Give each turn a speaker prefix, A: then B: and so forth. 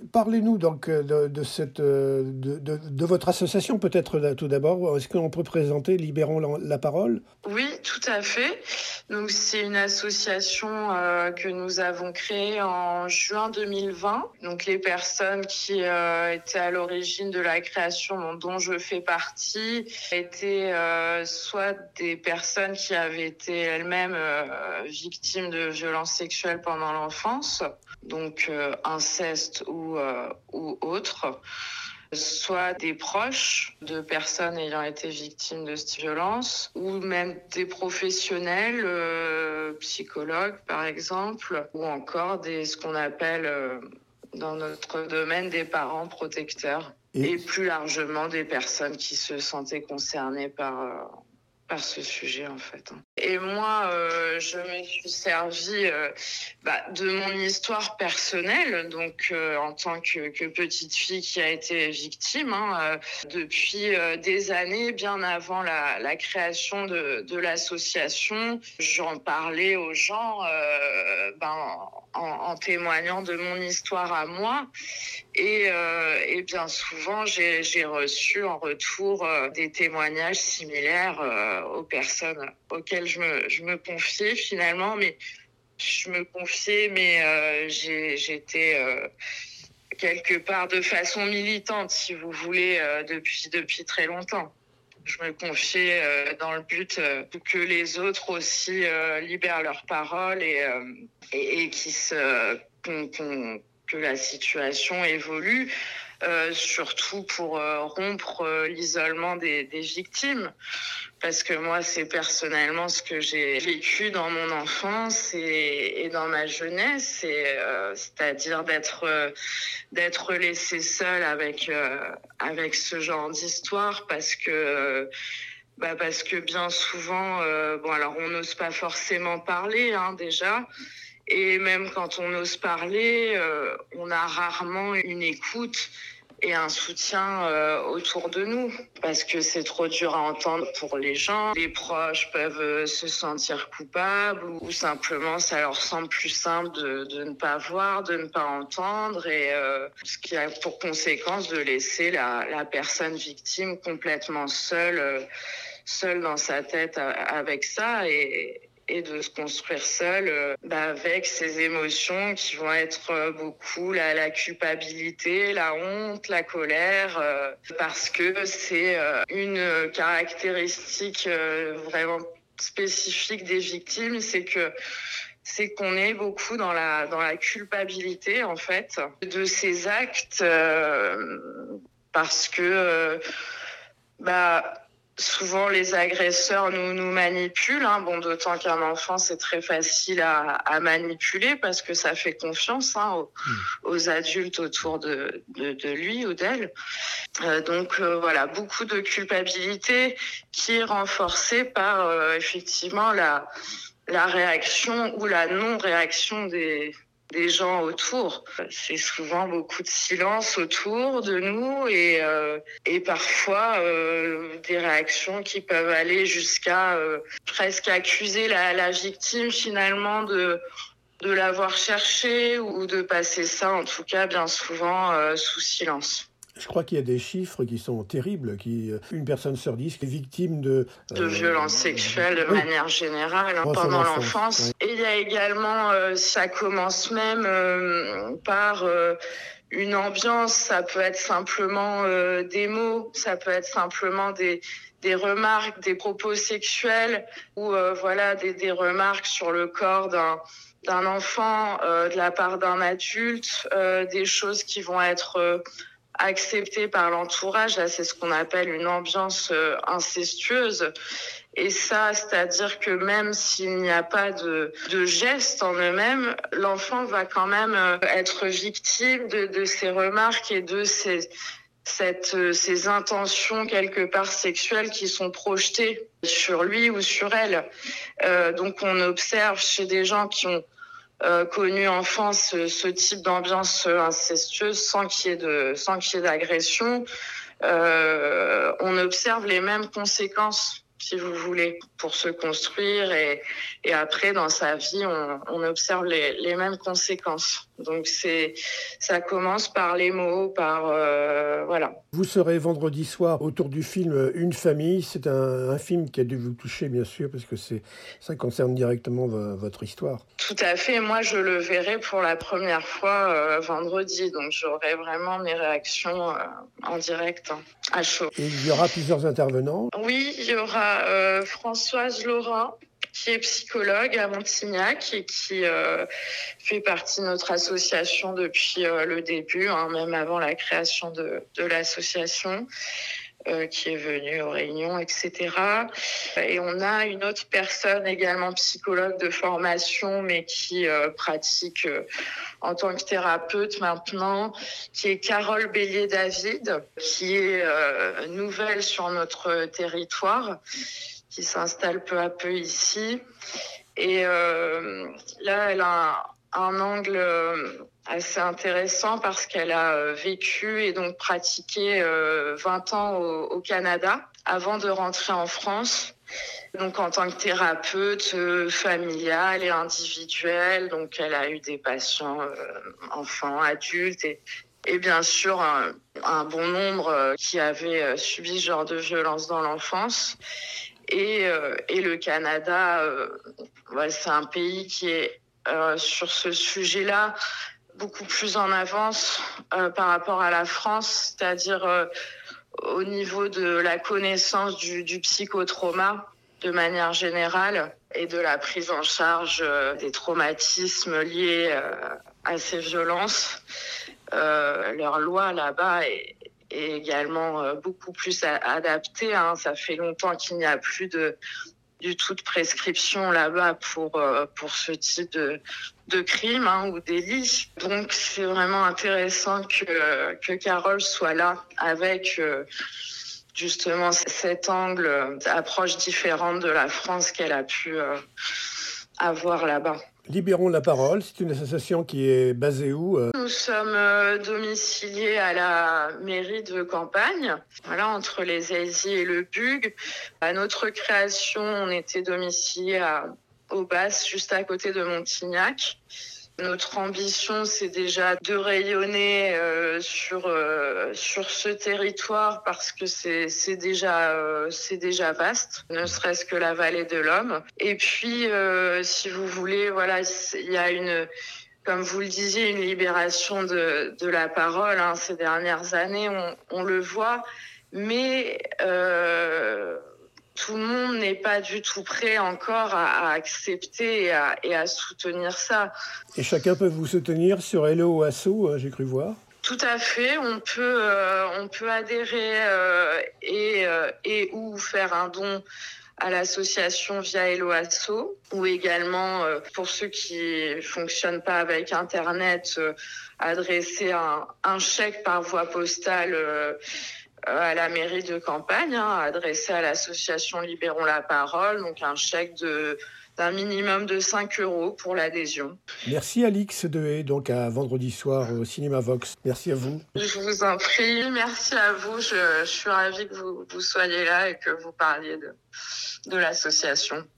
A: Parlez-nous donc de votre association, peut-être tout d'abord. Est-ce qu'on peut présenter Libérons la parole?
B: Oui, tout à fait. Donc, c'est une association que nous avons créée en juin 2020. Donc, les personnes qui étaient à l'origine de la création, dont je fais partie, étaient soit des personnes qui avaient été elles-mêmes victimes de violences sexuelles pendant l'enfance, donc inceste ou autre, soit des proches de personnes ayant été victimes de cette violence, ou même des professionnels, psychologues par exemple, ou encore ce qu'on appelle dans notre domaine des parents protecteurs, et plus largement des personnes qui se sentaient concernées par ce sujet en fait. Et moi, je me suis servie de mon histoire personnelle, donc en tant que petite fille qui a été victime depuis des années, bien avant la création de l'association. J'en parlais aux gens en témoignant de mon histoire à moi. Et bien souvent, j'ai reçu en retour des témoignages similaires aux personnes auxquelles je me confiais finalement. Mais j'étais quelque part de façon militante, si vous voulez, depuis très longtemps. Je me confiais dans le but que les autres aussi libèrent leur parole et que la situation évolue, surtout pour rompre l'isolement des victimes. Parce que moi, c'est personnellement ce que j'ai vécu dans mon enfance et dans ma jeunesse, c'est-à-dire d'être laissée seule avec ce genre d'histoire, parce que bien souvent, alors on n'ose pas forcément parler déjà. Et même quand on ose parler, on a rarement une écoute et un soutien autour de nous, parce que c'est trop dur à entendre pour les gens. Les proches peuvent se sentir coupables, ou simplement ça leur semble plus simple de ne pas voir, de ne pas entendre, et ce qui a pour conséquence de laisser la personne victime complètement seule dans sa tête avec ça, et de se construire seul avec ses émotions qui vont être beaucoup la culpabilité, la honte, la colère, parce que c'est une caractéristique vraiment spécifique des victimes, c'est qu'on est beaucoup dans la culpabilité en fait de ces actes, parce que souvent, les agresseurs nous manipulent. D'autant qu'un enfant, c'est très facile à manipuler, parce que ça fait confiance aux adultes autour de lui ou d'elle. Donc, voilà, beaucoup de culpabilité qui est renforcée par effectivement la réaction ou la non-réaction des gens autour. C'est souvent beaucoup de silence autour de nous, et parfois des réactions qui peuvent aller jusqu'à presque accuser la victime finalement de l'avoir cherché, ou de passer ça, en tout cas bien souvent, sous silence.
A: Je crois qu'il y a des chiffres qui sont terribles, une personne sur 10 qui est victime de
B: violences sexuelles de manière générale pendant l'enfance. Oui. Et il y a également, ça commence même par une ambiance. Ça peut être simplement des mots, ça peut être simplement des remarques, des propos sexuels, ou des remarques sur le corps d'un enfant de la part d'un adulte, des choses qui vont être accepté par l'entourage. Là, c'est ce qu'on appelle une ambiance incestueuse. Et ça, c'est-à-dire que même s'il n'y a pas de gestes en eux-mêmes, l'enfant va quand même être victime de ces remarques et de ces intentions quelque part sexuelles qui sont projetées sur lui ou sur elle. Donc on observe chez des gens qui ont connu enfance ce type d'ambiance incestueuse sans qu'il y ait d'agression, on observe les mêmes conséquences, si vous voulez, pour se construire, et après dans sa vie on observe les mêmes conséquences. Donc ça commence par les mots, voilà.
A: Vous serez vendredi soir autour du film Une famille. C'est un film qui a dû vous toucher, bien sûr, parce que ça concerne directement votre histoire.
B: Tout à fait. Moi, je le verrai pour la première fois vendredi. Donc, j'aurai vraiment mes réactions en direct, à chaud.
A: Et il y aura plusieurs intervenants.
B: Oui, il y aura Françoise Laurin, qui est psychologue à Montignac et qui fait partie de notre association depuis le début, même avant la création de l'association, qui est venue aux réunions, etc. Et on a une autre personne également psychologue de formation, mais qui pratique en tant que thérapeute maintenant, qui est Carole Bélier-David, qui est nouvelle sur notre territoire, qui s'installe peu à peu ici. Et là, elle a un angle assez intéressant parce qu'elle a vécu et donc pratiqué 20 ans au Canada avant de rentrer en France. Donc en tant que thérapeute familiale et individuelle, donc elle a eu des patients enfants, adultes et bien sûr un bon nombre qui avaient subi ce genre de violence dans l'enfance. Et le Canada, c'est un pays qui est sur ce sujet-là beaucoup plus en avance par rapport à la France, c'est-à-dire au niveau de la connaissance du psychotrauma de manière générale et de la prise en charge des traumatismes liés à ces violences. Leur loi là-bas est également beaucoup plus adaptée. Ça fait longtemps qu'il n'y a plus du tout de prescription là-bas pour ce type de crime ou délit. Donc c'est vraiment intéressant que Carole soit là avec justement cet angle d'approche différente de la France qu'elle a pu avoir là-bas.
A: Libérons la parole, c'est une association qui est basée où ?
B: Nous sommes domiciliés à la mairie de Campagne, voilà, entre les Aisies et le Bug. À notre création, on était domiciliés à Aubas, juste à côté de Montignac. Notre ambition, c'est déjà de rayonner sur ce territoire parce que c'est déjà vaste, ne serait-ce que la vallée de l'Homme. Et puis, si vous voulez, voilà, il y a comme vous le disiez, une libération de la parole ces dernières années, on le voit, mais tout le monde n'est pas du tout prêt encore à accepter et à soutenir ça.
A: Et chacun peut vous soutenir sur Hello ou Asso, j'ai cru voir.
B: Tout à fait, on peut adhérer et ou faire un don à l'association via Hello Asso, ou également, pour ceux qui fonctionnent pas avec Internet, adresser un chèque par voie postale à la mairie de Campagne, adressé à l'association Libérons la parole, donc un chèque d'un minimum de 5 € pour l'adhésion.
A: Merci Alix Dehé, donc à vendredi soir au Cinéma Vox. Merci à vous.
B: Je vous en prie, merci à vous. Je suis ravie que vous soyez là et que vous parliez de l'association.